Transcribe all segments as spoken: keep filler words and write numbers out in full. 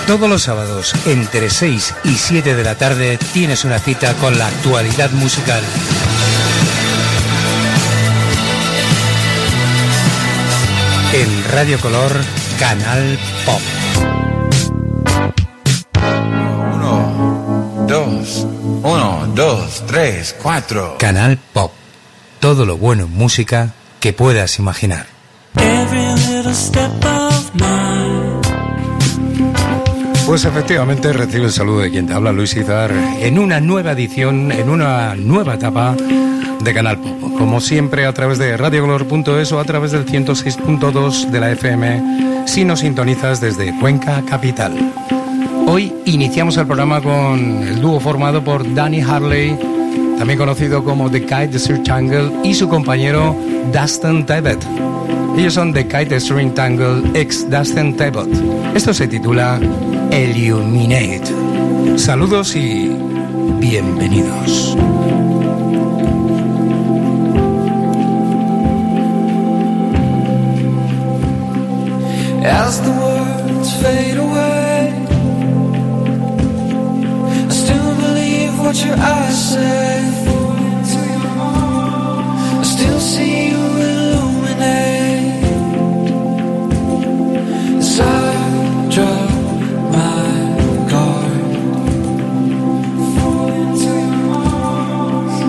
Todos los sábados, entre seis y siete de la tarde, tienes una cita con la actualidad musical. En Radio Color, Canal Pop. Uno, dos, uno, dos, tres, cuatro. Canal Pop. Todo lo bueno en música que puedas imaginar. Pues efectivamente recibe el saludo de quien te habla, Luis Izar, en una nueva edición, en una nueva etapa de Canal Pop. Como siempre, a través de radio color punto es o a través del ciento seis punto dos de la F M, si nos sintonizas desde Cuenca Capital. Hoy iniciamos el programa con el dúo formado por Danny Harley, también conocido como The Kite, The String Tangle, y su compañero Dustin Tebet. Ellos son The Kite, The String Tangle, ex Dustin Tebet. Esto se titula Illuminate. Saludos y bienvenidos. As the words fade away, I still believe what your eyes say. I still see you illuminate. As I drop my guard, fall into your arms.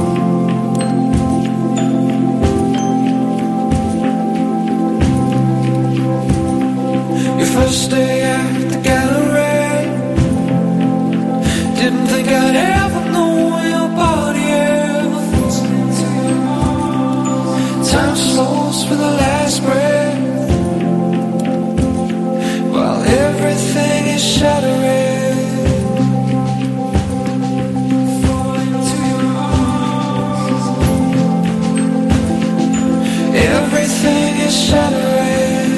Your first day at the gallery, didn't think I'd ever know your body else. Time slows for the last breath, while everything is shattering. Fall into your arms. Everything is shattering.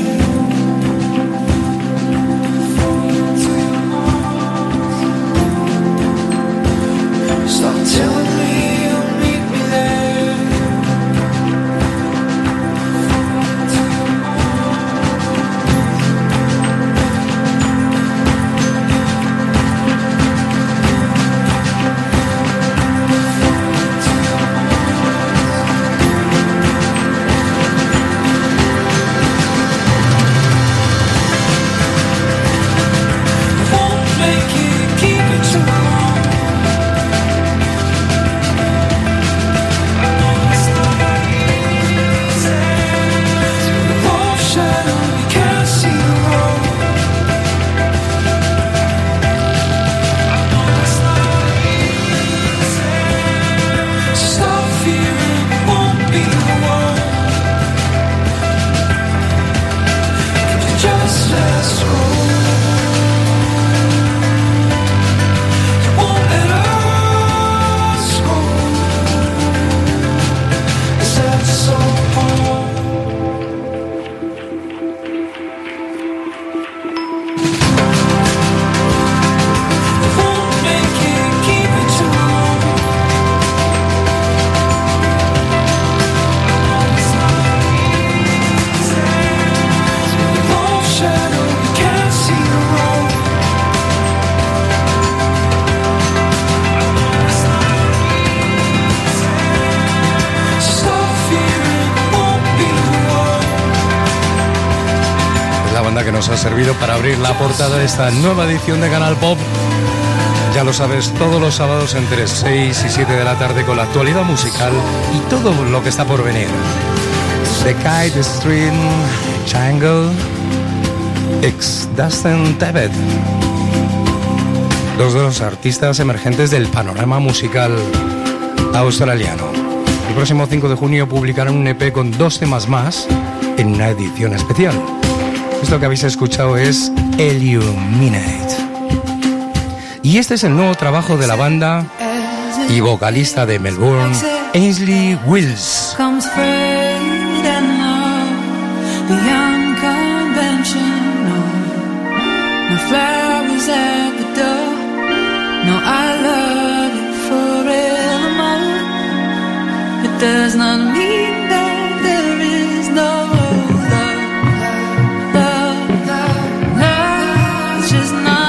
Stop telling me you'll meet me there. Won't make you keep it too long. Que nos ha servido para abrir la portada de esta nueva edición de Canal Pop. Ya lo sabes, todos los sábados entre seis y siete de la tarde con la actualidad musical y todo lo que está por venir. The Kite, The String Tangle, ex Dustin Tebet, dos de los artistas emergentes del panorama musical australiano. El próximo cinco de junio publicarán un E P con dos temas más en una edición especial. Esto que habéis escuchado es Illuminate. Y este es el nuevo trabajo de la banda y vocalista de Melbourne, Ainsley Wills. Does not mean that there is no love, love, love, love. It's just not.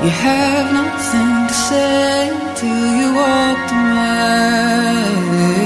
You have nothing to say till you walked away.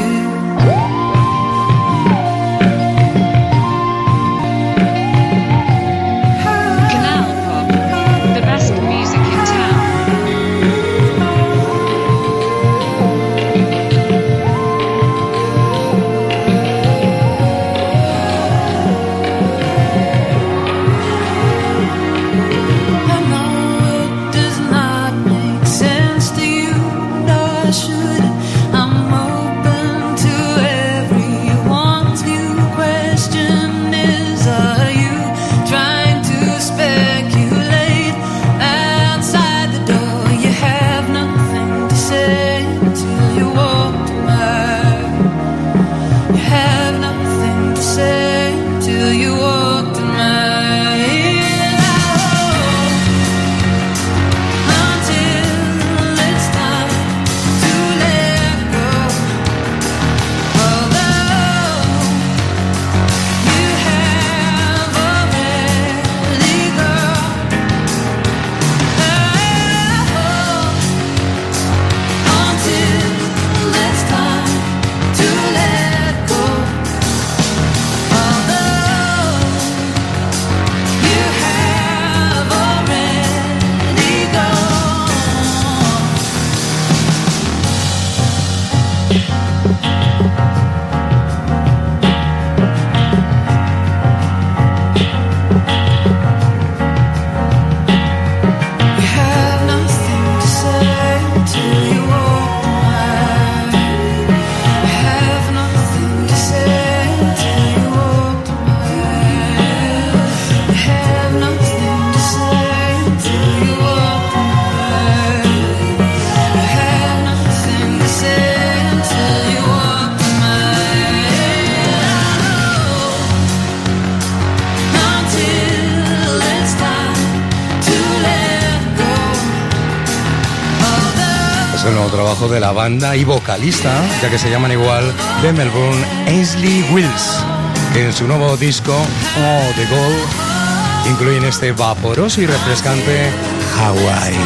Trabajo de la banda y vocalista, ya que se llaman igual, de Melbourne, Ainsley Wills, que en su nuevo disco Oh The Gold incluyen este vaporoso y refrescante Hawaii.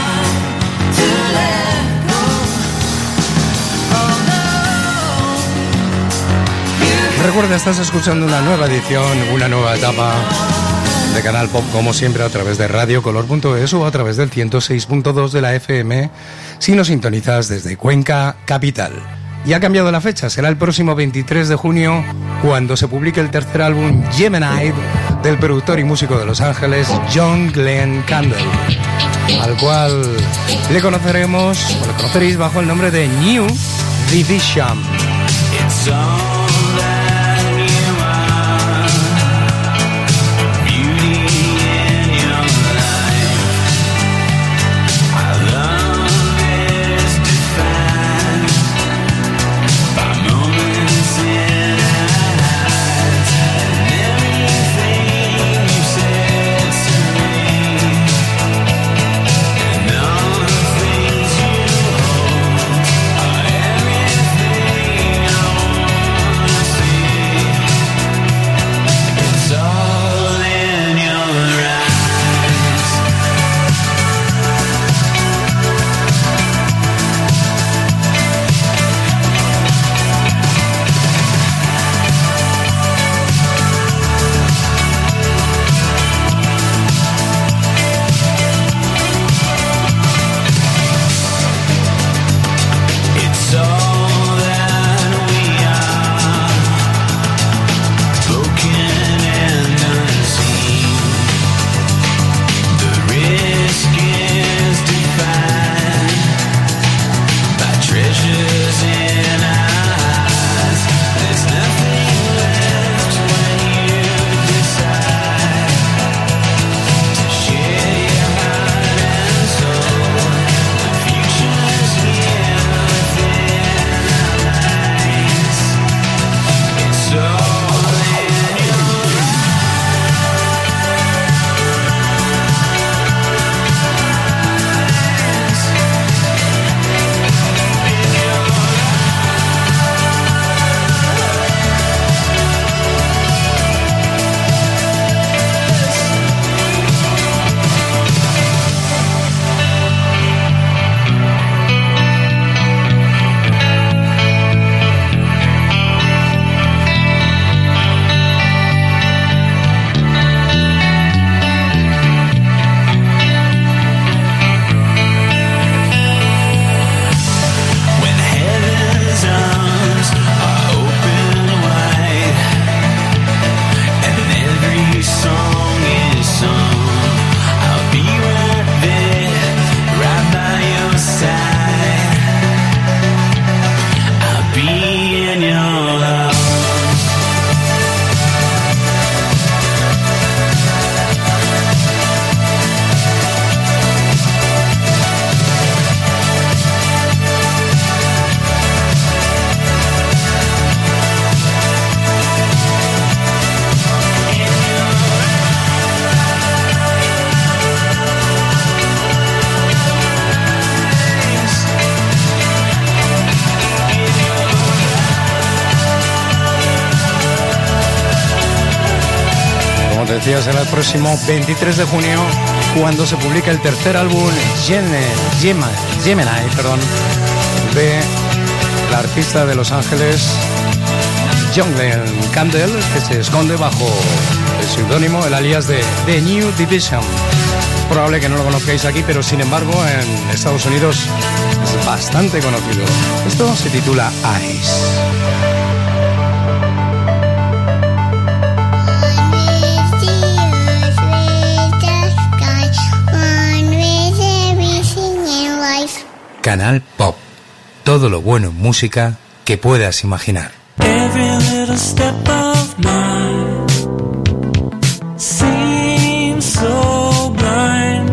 Recuerda, estás escuchando una nueva edición, una nueva etapa de Canal Pop, como siempre, a través de radio color punto es o a través del ciento seis punto dos de la F M, si nos sintonizas desde Cuenca Capital. Y ha cambiado la fecha, será el próximo veintitrés de junio, cuando se publique el tercer álbum Gemini del productor y músico de Los Ángeles, John Glenn Campbell, al cual le conoceremos, o le conoceréis bajo el nombre de New Division. Everything I want decía, será el próximo veintitrés de junio cuando se publica el tercer álbum Gemini, Gemini perdón, de la artista de Los Ángeles John Glenn Campbell, que se esconde bajo el seudónimo, el alias de The New Division. Probable que no lo conozcáis aquí, pero sin embargo en Estados Unidos es bastante conocido. Esto se titula Ice. Canal Pop. Todo lo bueno en música que puedas imaginar. Every little step of mine seems so blind.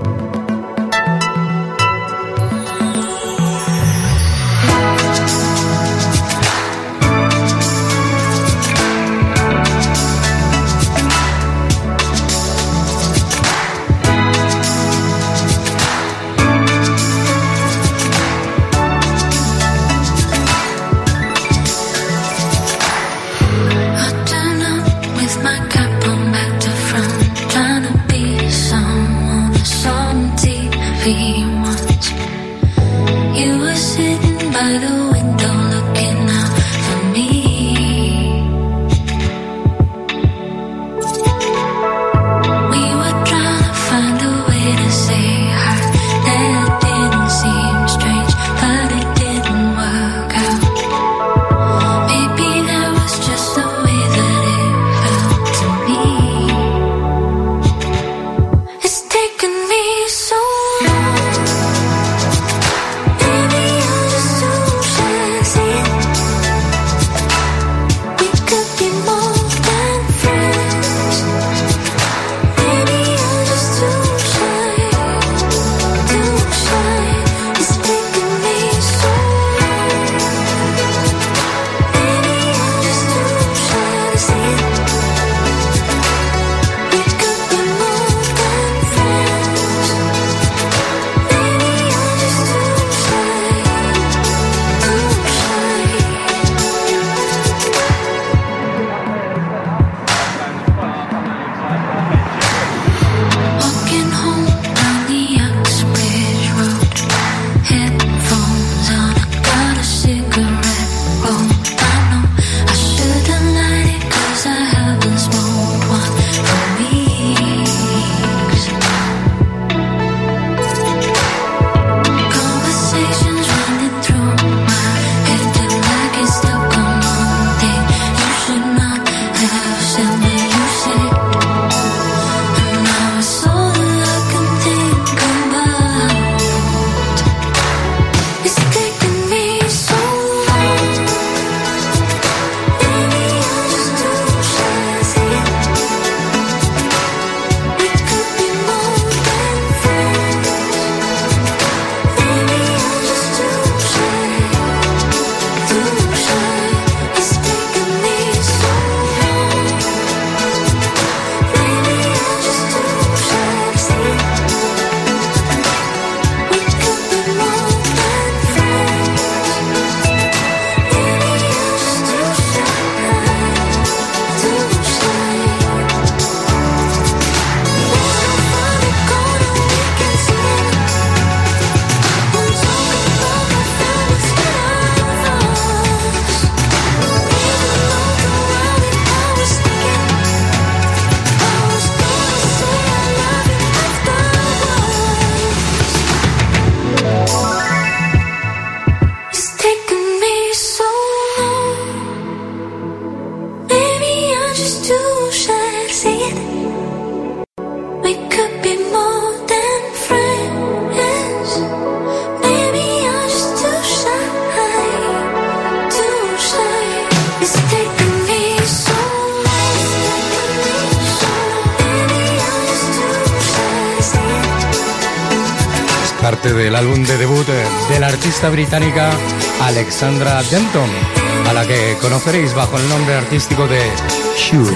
Parte del álbum de debut de la artista británica Alexandra Denton, a la que conoceréis bajo el nombre artístico de Shura.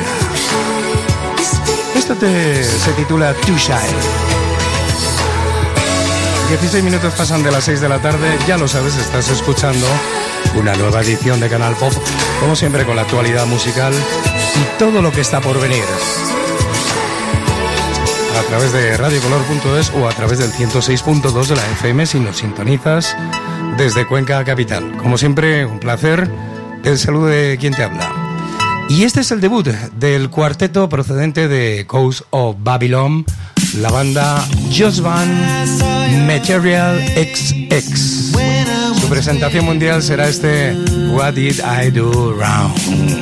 Esto te, se titula Too Shy. dieciséis minutos pasan de las seis de la tarde, ya lo sabes, estás escuchando una nueva edición de Canal Pop, como siempre con la actualidad musical y todo lo que está por venir. a través de radio color punto es o a través del ciento seis punto dos de la F M si nos sintonizas desde Cuenca Capital. Como siempre, un placer, el saludo de quien te habla. Y este es el debut del cuarteto procedente de Coast of Babylon, la banda Josvan Material X X. Su presentación mundial será este What Did I Do Wrong?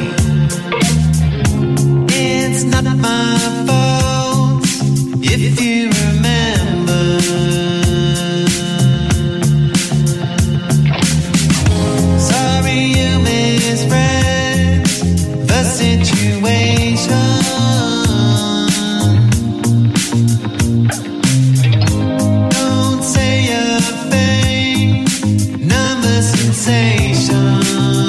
It's not my fault if you remember. Sorry you misread the situation. Don't say a thing, number sensation.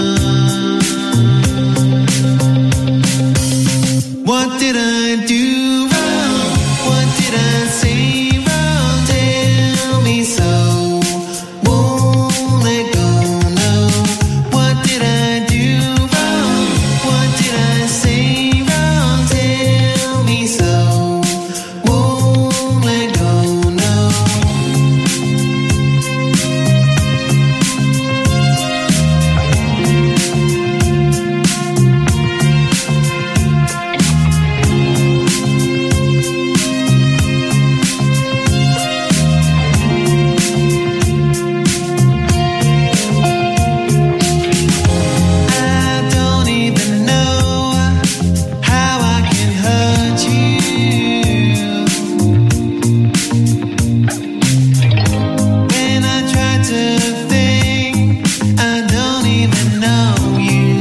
What did I do wrong? What did I say wrong? Tell me so. Won't let go, no. What did I do wrong? What did I say wrong? Tell me so. Won't let go, no. I don't even know how I can hurt you. When I try to think, I don't even know you.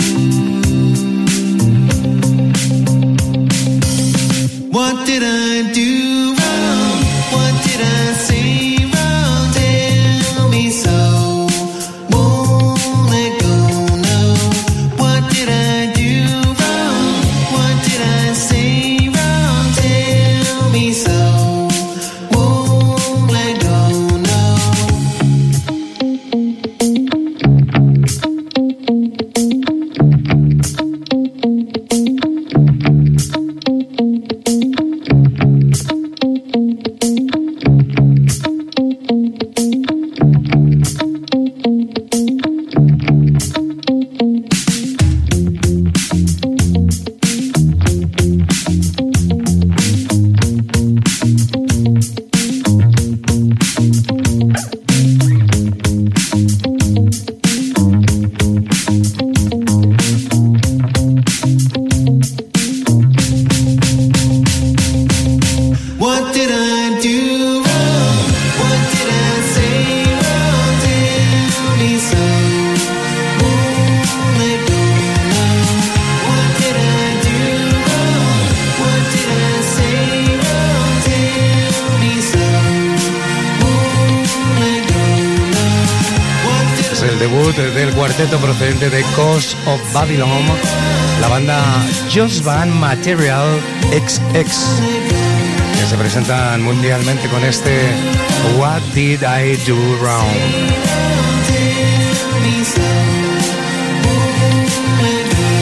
What did I do wrong? What did I say wrong? Tell me so. Won't let go, no. What did I do wrong? What did I say wrong? Tell me so. Won't let go, no. What did I do wrong? What did I say wrong? Tell me so. Won't let go, no. What did I do wrong? What did I say wrong? Tell me so. Won't let go, no. What did Es el debut del cuarteto procedente de Coast of Babylon, la banda Josvan Material X X, que se presentan mundialmente con este What Did I Do Wrong? tell me so. Won't let go.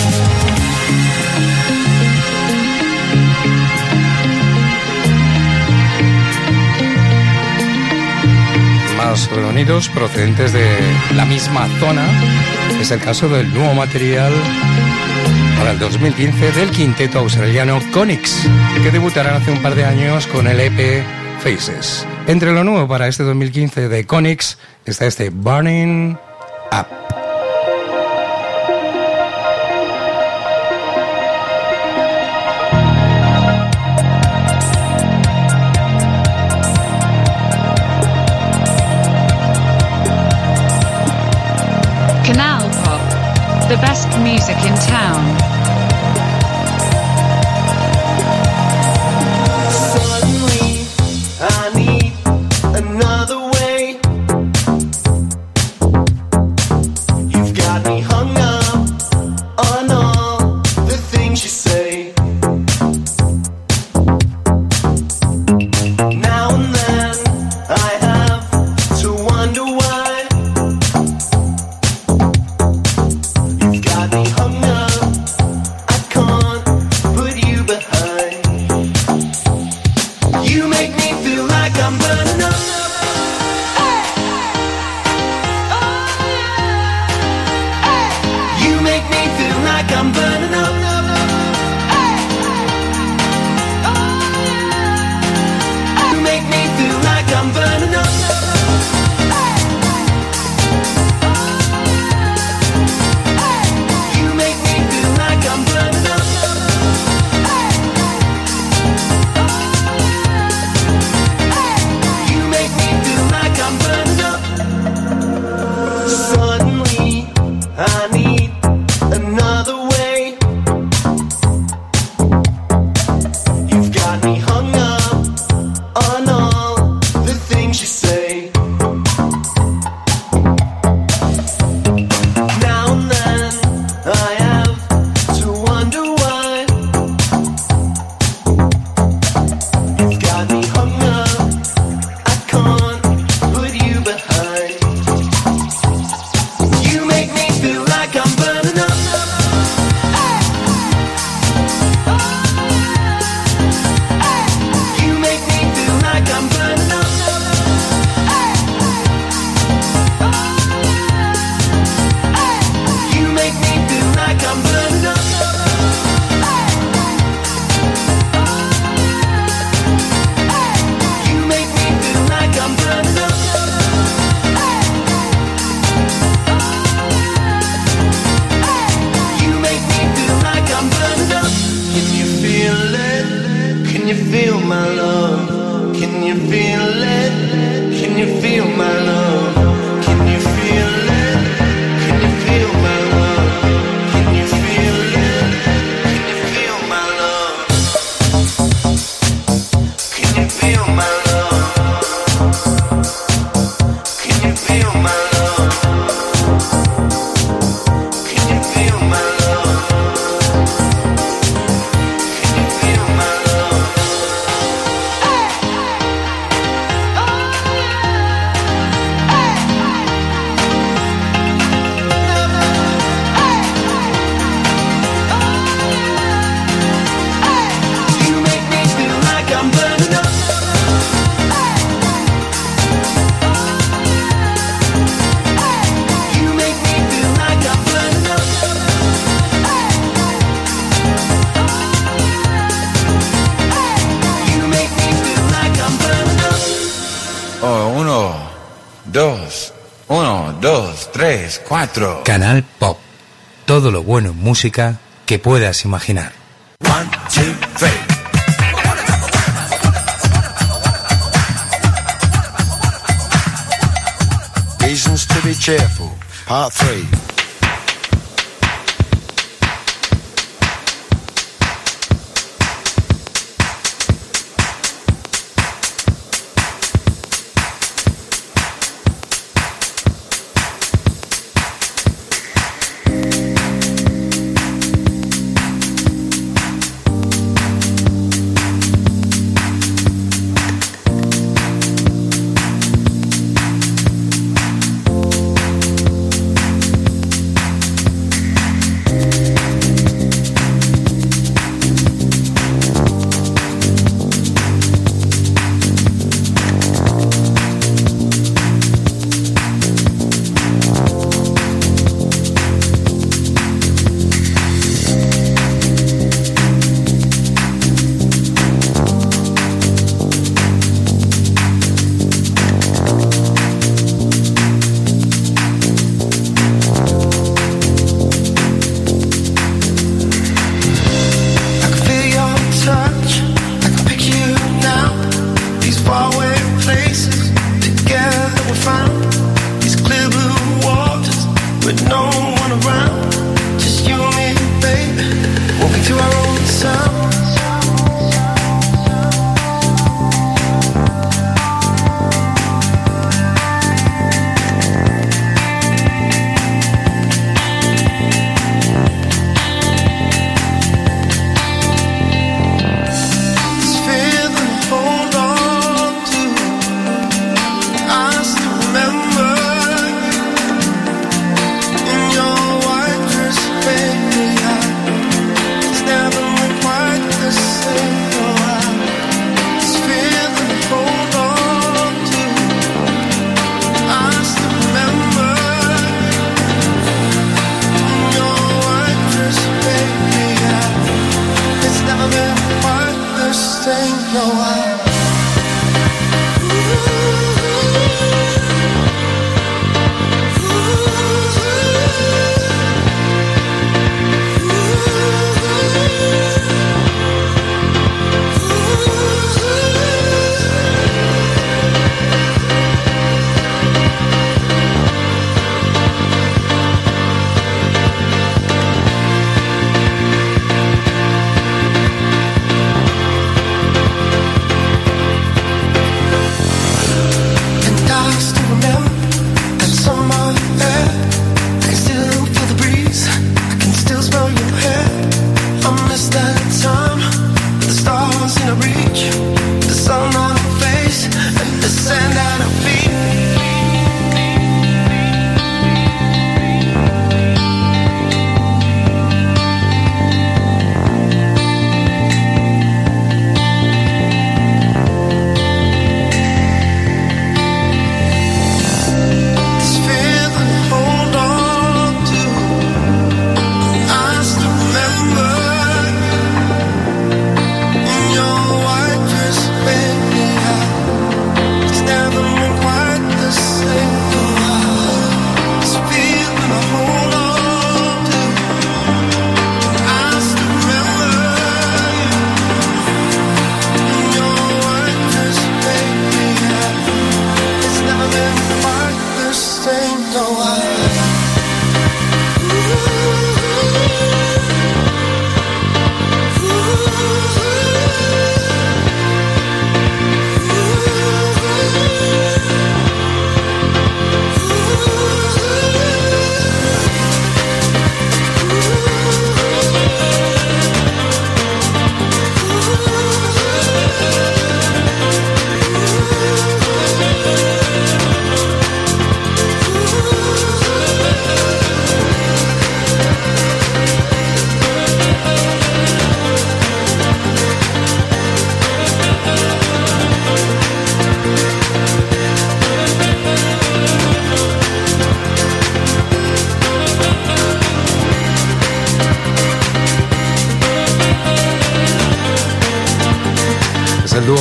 Más sonidos procedentes de la misma zona. Es el caso del nuevo material para el dos mil quince del quinteto australiano Conix, que debutaron hace un par de años con el E P Faces. Entre lo nuevo para este dos mil quince de Conix está este Burning Up. Canal Pop, the best music in town. Suddenly, I need another way. You've got me hung up on all the things you say. Now and then, I have to wonder why. You've got me hung up, I can't put you behind. Uno, dos, uno, dos, tres, cuatro. Canal Pop. Todo lo bueno en música que puedas imaginar. One, two, three. Reasons to be cheerful, part three.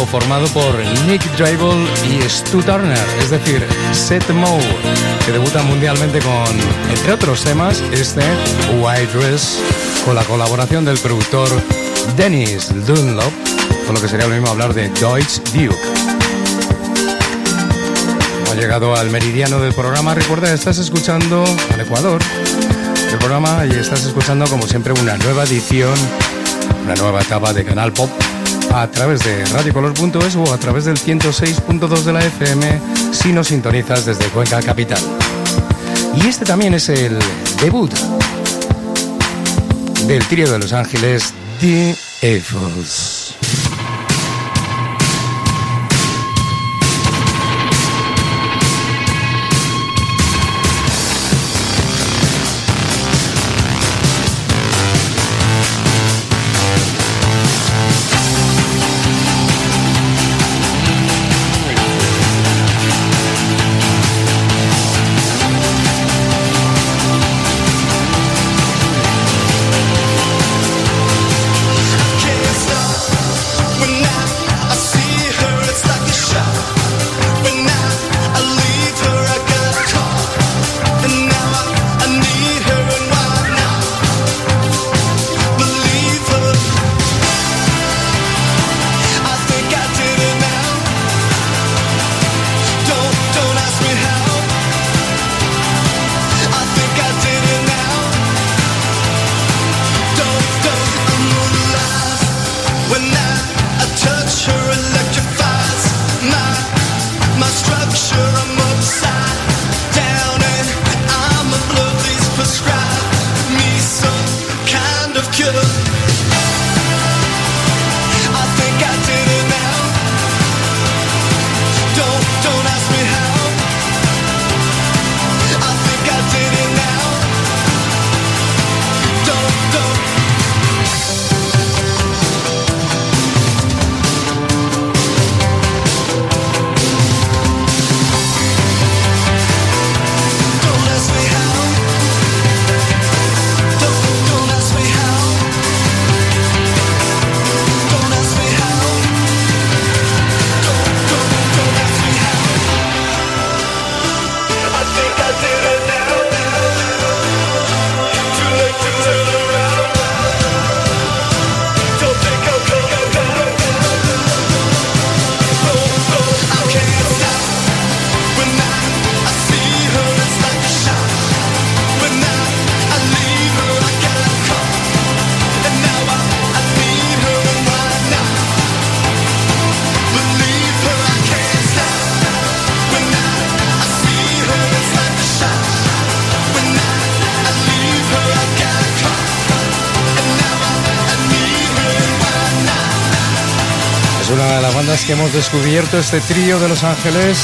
formado por Nick Drake y Stu Turner, es decir, Seth Moe, que debuta mundialmente con, entre otros temas, este White Dress, con la colaboración del productor Dennis Dunlop, con lo que sería lo mismo hablar de Deutsche Duke. Hemos llegado al meridiano del programa. Recuerda, estás escuchando al Ecuador el programa y estás escuchando, como siempre, una nueva edición, una nueva etapa de Canal Pop a través de radio color punto es o a través del ciento seis punto dos de la F M si nos sintonizas desde Cuenca Capital. Y este también es el debut del trío de Los Ángeles, The Eiffels. Que hemos descubierto este trío de Los Ángeles,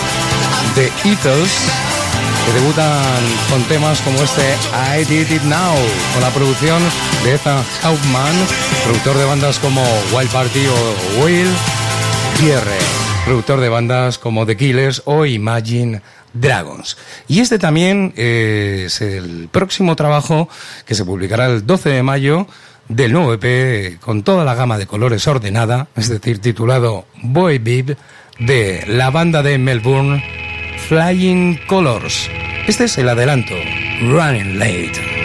The Eiffels, que debutan con temas como este I Did It Now, con la producción de Ethan Hauptmann, productor de bandas como Wild Party o Will Pierre, productor de bandas como The Killers o Imagine Dragons. Y este también eh, es el próximo trabajo que se publicará el doce de mayo del nuevo E P con toda la gama de colores ordenada, es decir, titulado Boy Beep, de la banda de Melbourne Flying Colors. Este es el adelanto, Running Late.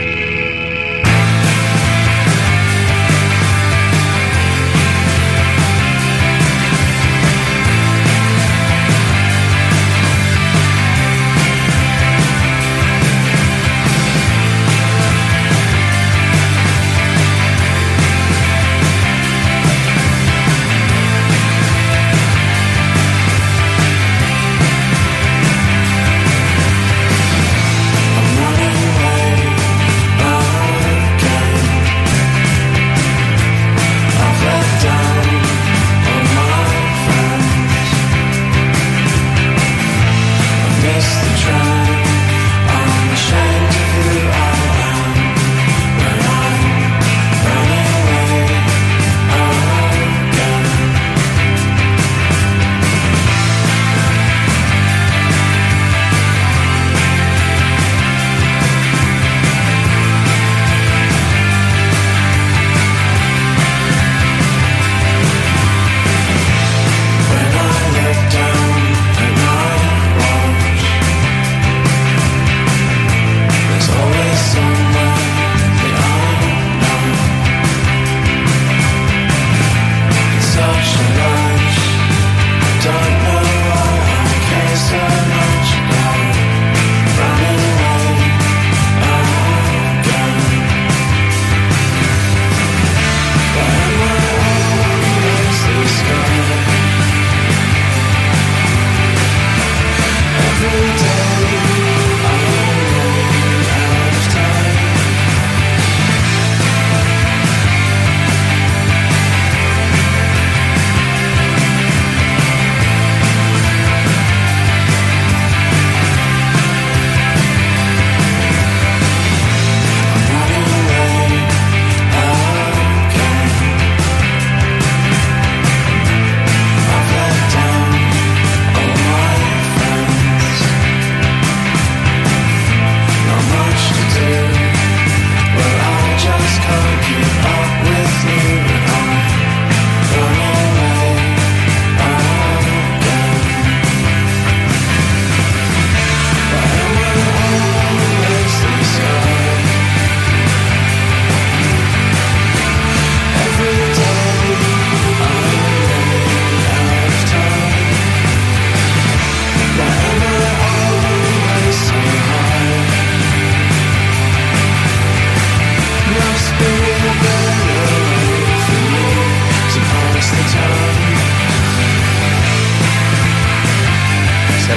I'm running away.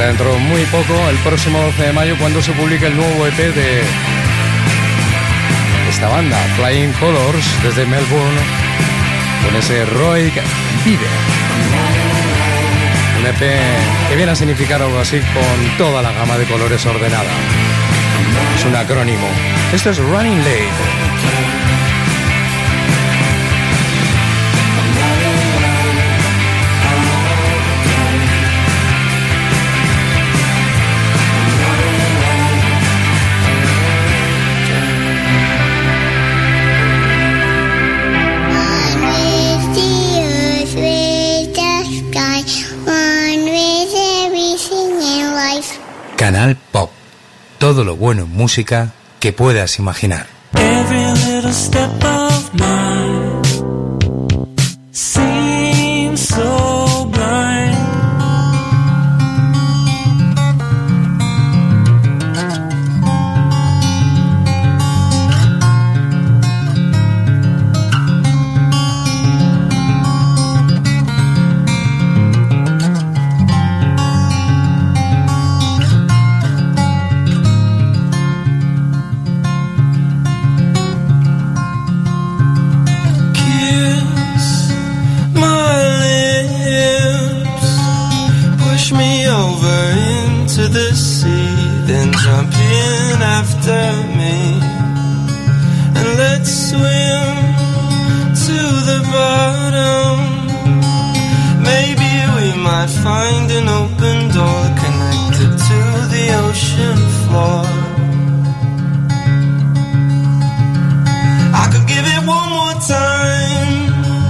será dentro muy poco, el próximo doce de mayo, cuando se publique el nuevo E P de esta banda, Flying Colors, desde Melbourne, con ese Roig Vive. Un E P que viene a significar algo así, con toda la gama de colores ordenada. Es un acrónimo. Esto es Running Late. Canal Pop. Todo lo bueno en música que puedas imaginar. Every little step of mine seems so blind. To the sea, then jump in after me, and let's swim to the bottom. Maybe we might find an open door connected to the ocean floor. I could give it one more time.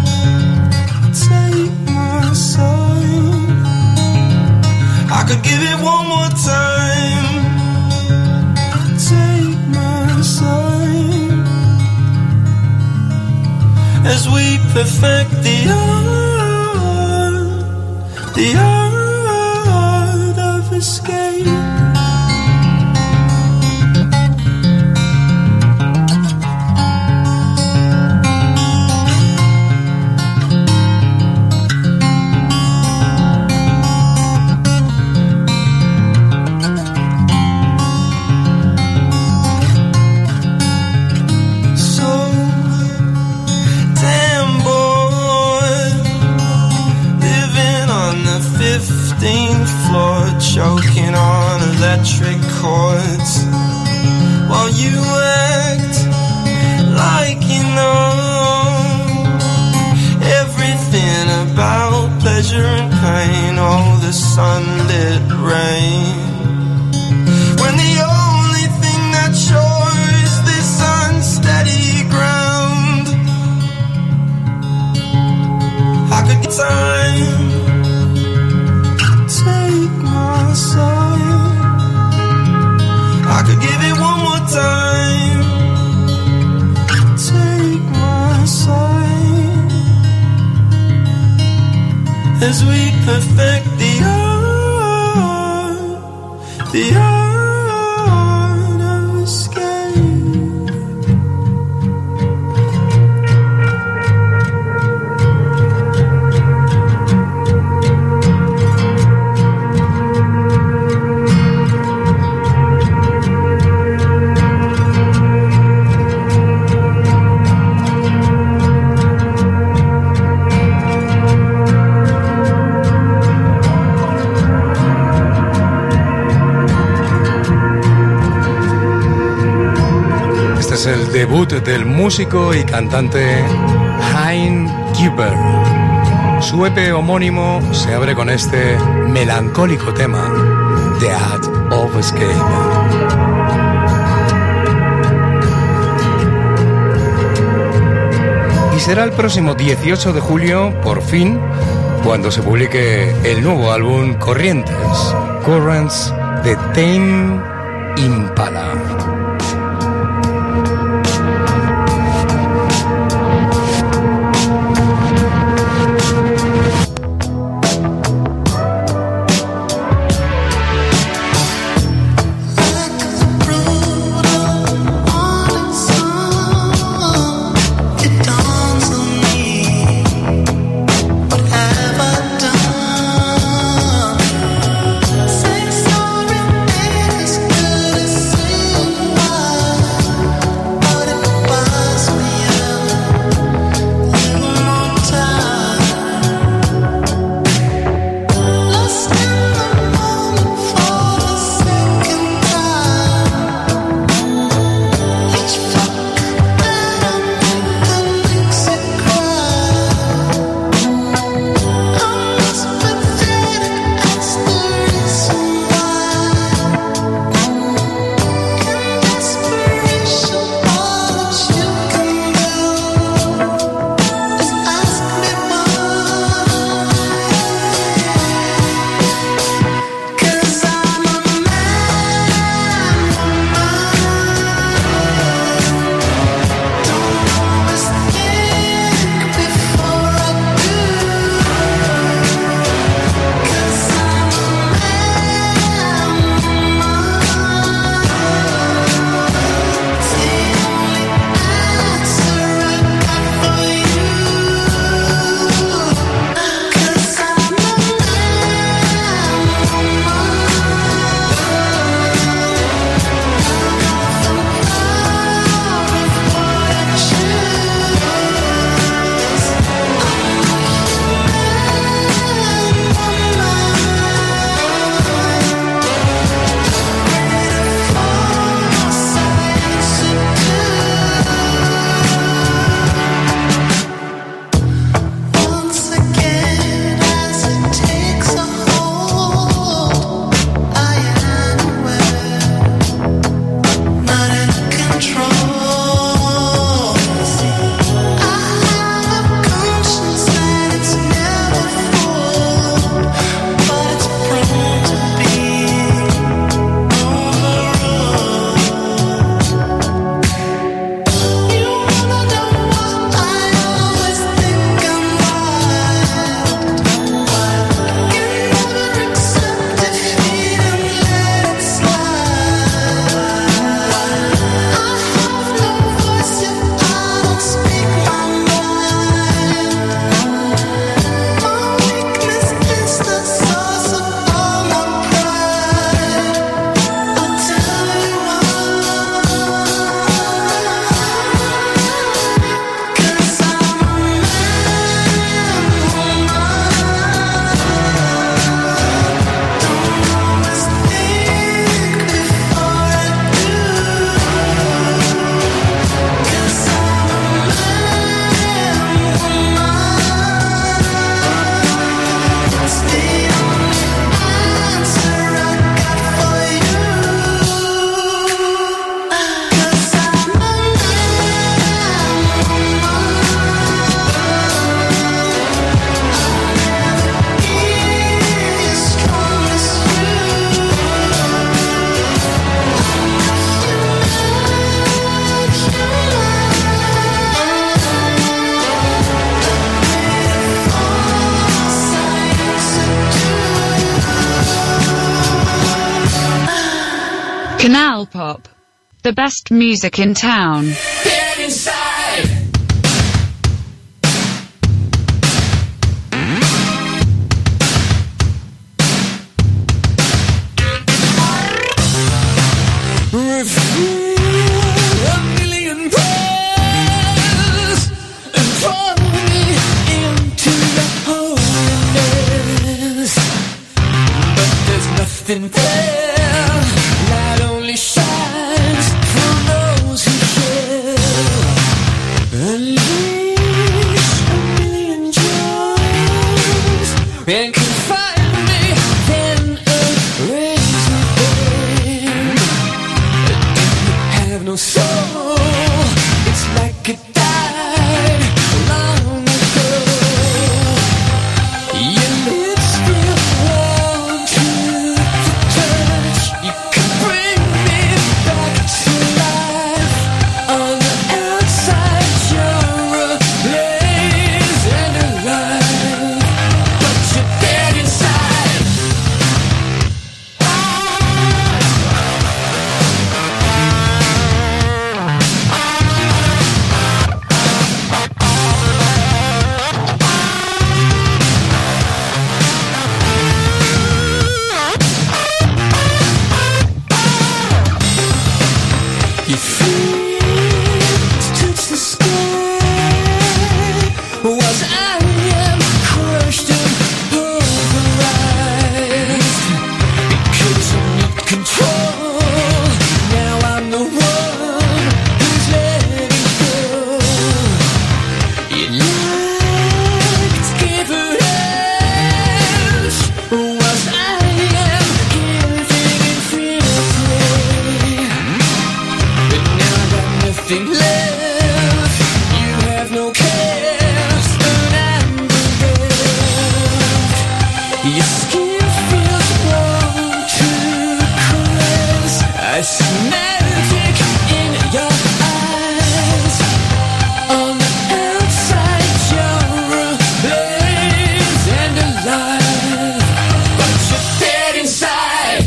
Take my soul. I could give it one more time. Take my sign. As we perfect the art, the art of escape. Choking on electric cords while you act like you know everything about pleasure and pain. Oh, the sunlit rain, when the only thing that sure is this unsteady ground. I could get time. I could give it one more time. Take my side as we perfect the art, the art of escape. Es el debut del músico y cantante Hein Kuper. Su E P homónimo se abre con este melancólico tema, The Art of Escape. Y será el próximo dieciocho de julio, por fin, cuando se publique el nuevo álbum Corrientes, Currents, de Tame Impala. Say Canal Pop, the best music in town. Get inside. Nothing there, light only shines for those who care. Unleash a million joys and confine me, then erase me again. Do you have no soul? It's like it died long ago. Your lips still warm to you can bring me back to life. On the outside you're a blaze and alive, but you're dead inside. Your feet touch the sky, whilst I am crushed and pulverized. Because you need control, now I'm the one who's letting go. You like to give it out, whilst I am giving infinity. Nothing left, you have no cares, and I'm bereft. Your skin feels warm to caress. I see magic in your eyes. On the outside you're a blaze and alive, but you're dead inside.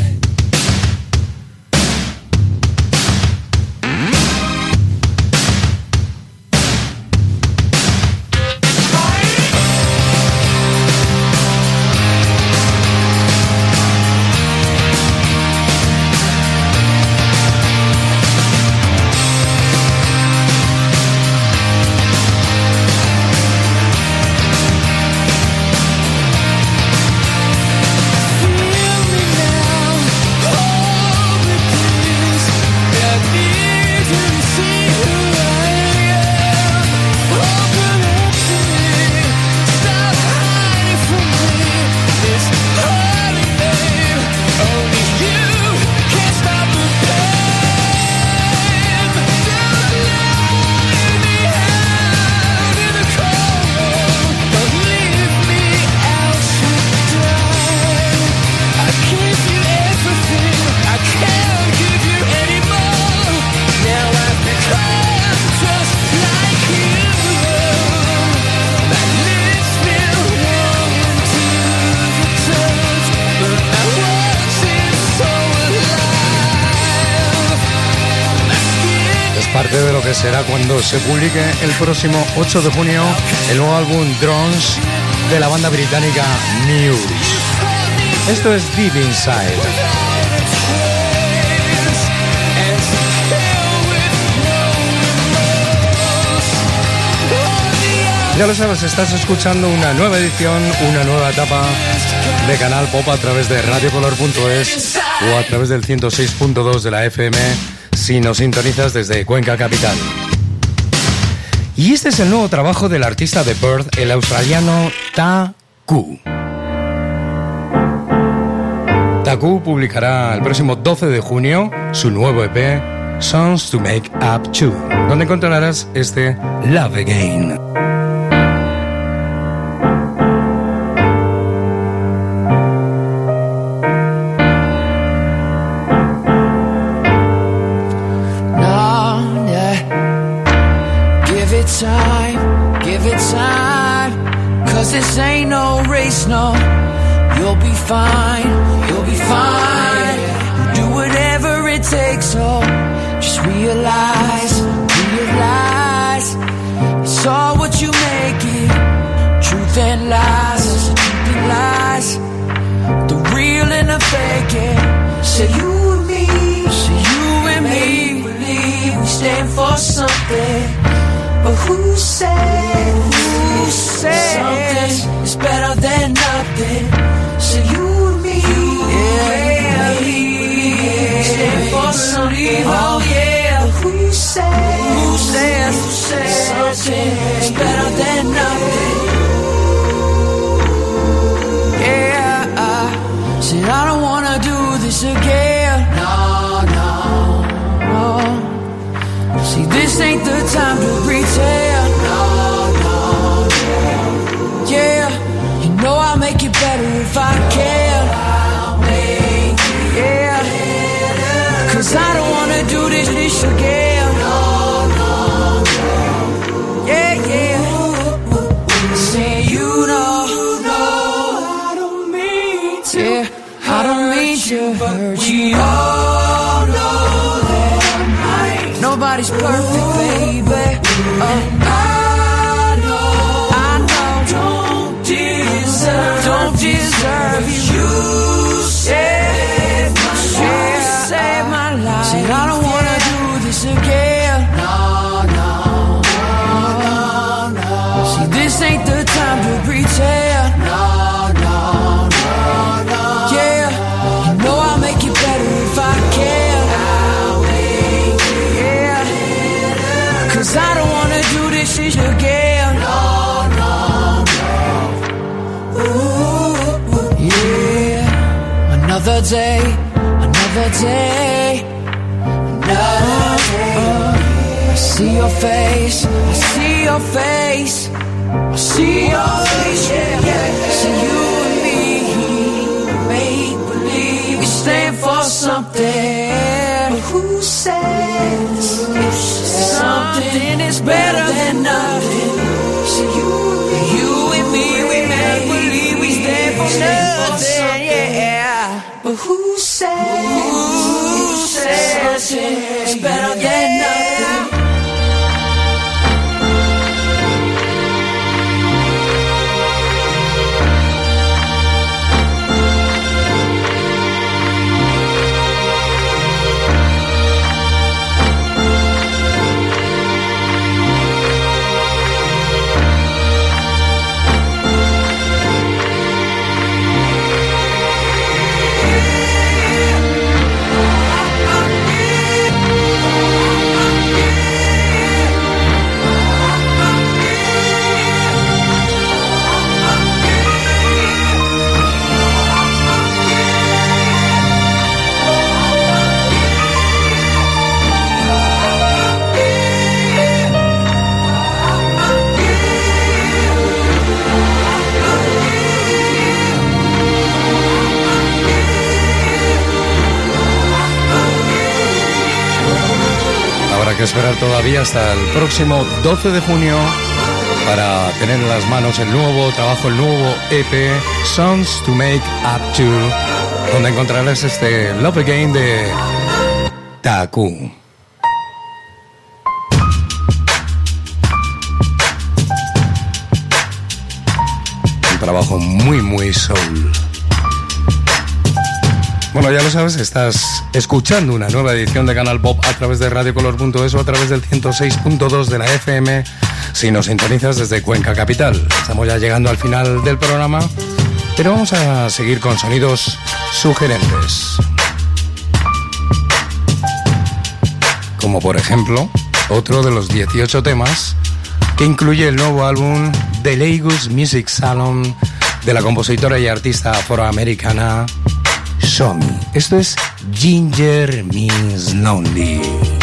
Parte de lo que será cuando se publique el próximo ocho de junio el nuevo álbum Drones de la banda británica Muse. Esto es Deep Inside. Ya lo sabes, estás escuchando una nueva edición, una nueva etapa de Canal Pop a través de radio color punto es o a través del ciento seis punto dos de la F M si nos sintonizas desde Cuenca Capital. Y este es el nuevo trabajo del artista de Perth, el australiano Taku. Taku publicará el próximo doce de junio su nuevo E P Songs to Make Up To, donde encontrarás este Love Again. Time, give it time, 'cause this ain't no race, no. You'll be fine, you'll be fine. Do whatever it takes. Oh, just realize, realize it's all what you make it. Truth and lies, truth and lies, the real and the fake. Yeah. Say you and me, say you and me, believe we stand for something. But who said, who said something is better than nothing? So you and me, yeah, we stand for something. Oh yeah, but who said, who says, who says something is better than nothing? Yeah, I said I don't wanna do this again. No, no, no. See, this ain't the time to pretend. No, no, no. Yeah, you know I'll make it better if I can. I'll make it yeah. better. Cause I don't wanna do this, this again. No, no, no. Yeah, yeah. Say you know, no, I don't mean to. Yeah, I don't mean to hurt you. We all know that I might. Nobody's perfect, baby. Uh, I know, I know, don't deserve, don't deserve you. You saved my life, you saved my life. Said I don't wanna do this again. No, no, no, no, no. See, this ain't the time to pretend. No, no, no, no. Yeah, you know I'll make it better if I can. Cause I don't wanna do this shit again. No, no, no. Ooh, yeah. Another day, another day, another day. I see your face, I see your face, I see your face, yeah, yeah. See you and me, make believe we stand for something. But who says something is better than nothing? So you, you and me, we make believe we stand for nothing, yeah. But who says, who says something is better than nothing? Que esperar todavía hasta el próximo doce de junio para tener en las manos el nuevo trabajo, el nuevo E P Songs to Make Up To, donde encontrarás este Love Again de Taku. Un trabajo muy muy soul. Bueno, ya lo sabes, estás escuchando una nueva edición de Canal Pop a través de radio color punto es o a través del ciento seis punto dos de la F M si nos sintonizas desde Cuenca Capital. Estamos ya llegando al final del programa, pero vamos a seguir con sonidos sugerentes. Como por ejemplo, otro de los dieciocho temas que incluye el nuevo álbum The Lagos Music Salon de la compositora y artista afroamericana Somi. Esto es Ginger Means Lonely.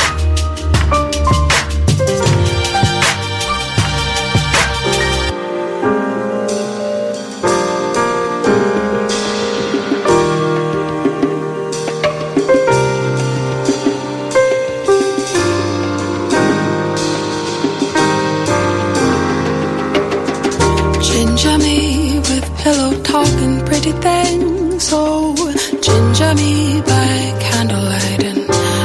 Ginger me with pillow talking pretty things. Oh, ginger me by candlelight and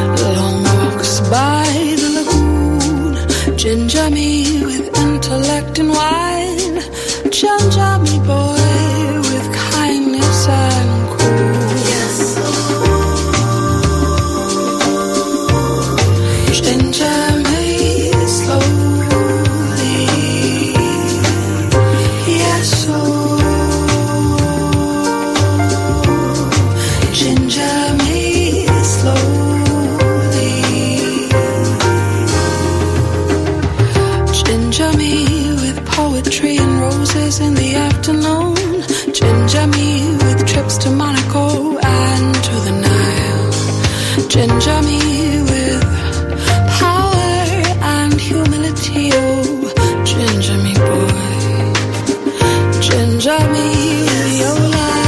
Ginger me with power and humility. Oh, ginger me, boy. Ginger me with your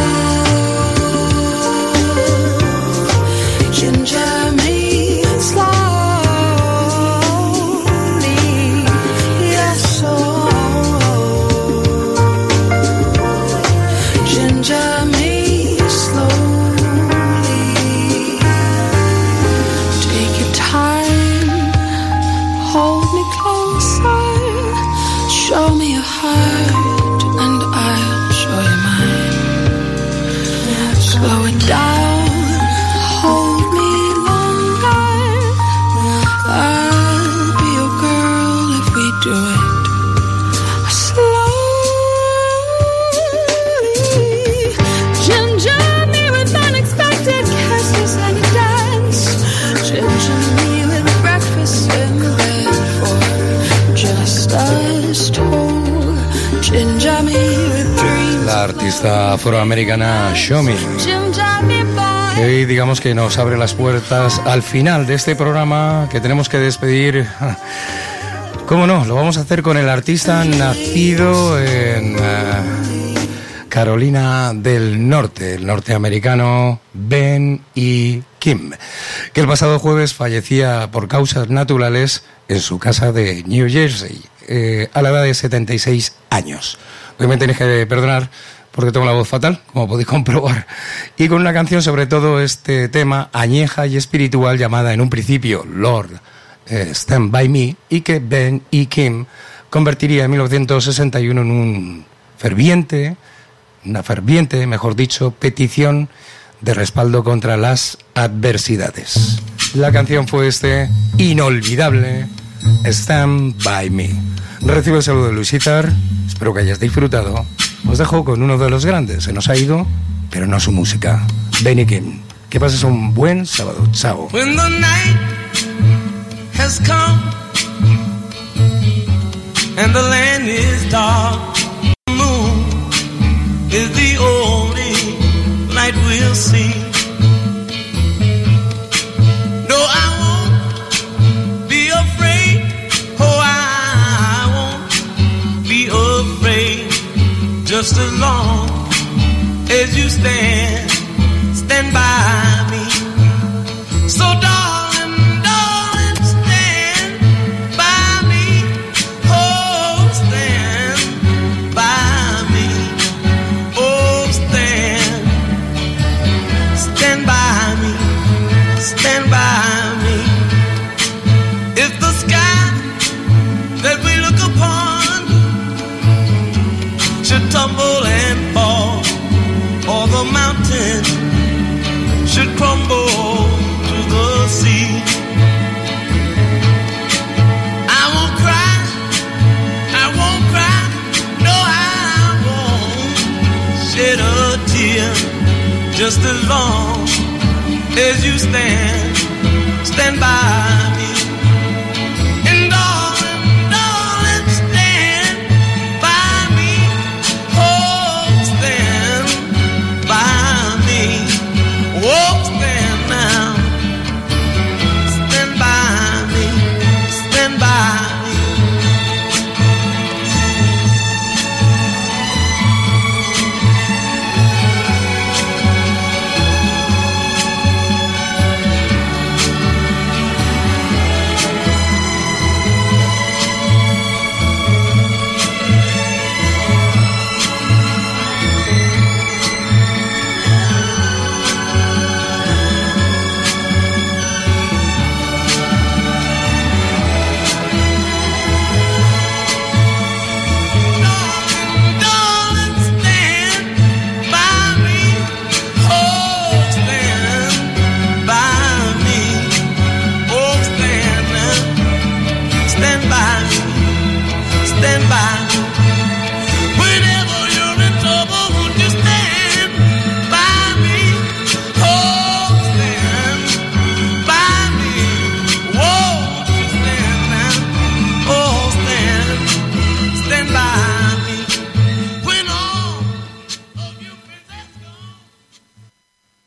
love. Ginger me slowly. Yes, oh. Ginger me slowly. Take your time, hold me closer, show me your heart, and I'll show you mine. Slow it down, hold me longer. I'll be your girl if we do it slowly. Ginger me with unexpected kisses and a dance. Ginger me with breakfast in bed for just us two. Ginger me with dreams. La artista afroamericana Shomi, Ginger me, boy. que hoy digamos que nos abre las puertas al final de este programa que tenemos que despedir. ¿Cómo no? Lo vamos a hacer con el artista nacido en eh, Carolina del Norte, el norteamericano Ben E. Kim, que el pasado jueves fallecía por causas naturales en su casa de New Jersey, eh, a la edad de setenta y seis años. Hoy me tenéis que perdonar porque tengo la voz fatal, como podéis comprobar, y con una canción sobre todo este tema añeja y espiritual llamada en un principio Lord eh, Stand By Me, y que Ben E. Kim convertiría en mil novecientos sesenta y uno en un ferviente, una ferviente, mejor dicho, petición de respaldo contra las adversidades. La canción fue este inolvidable Stand By Me. Recibo el saludo de Luis Izar, espero que hayas disfrutado. Os dejo con uno de los grandes, se nos ha ido, pero no su música, Ben E. Kim. Que pases un buen sábado, chao. When the night has come and the land is dark, the moon is the only light we'll see. No, I won't be afraid. Oh, I won't be afraid. Just as long as you stand, stand by me. So darling, darling, stand by me. Oh, stand by me. Oh, stand, stand by me. Stand by me. If the sky that we look upon should tumble and fall, or the mountain should crumble to the sea, I won't cry, I won't cry, no, I won't shed a tear. Just as long as you stand, stand by me. And darling, darling, stand by me. Oh, stand by me. Oh, stand now. Stand by me. Stand by me. Darling, stand by me. Oh, stand by me. Oh, stand now. Stand by me. Stand by me.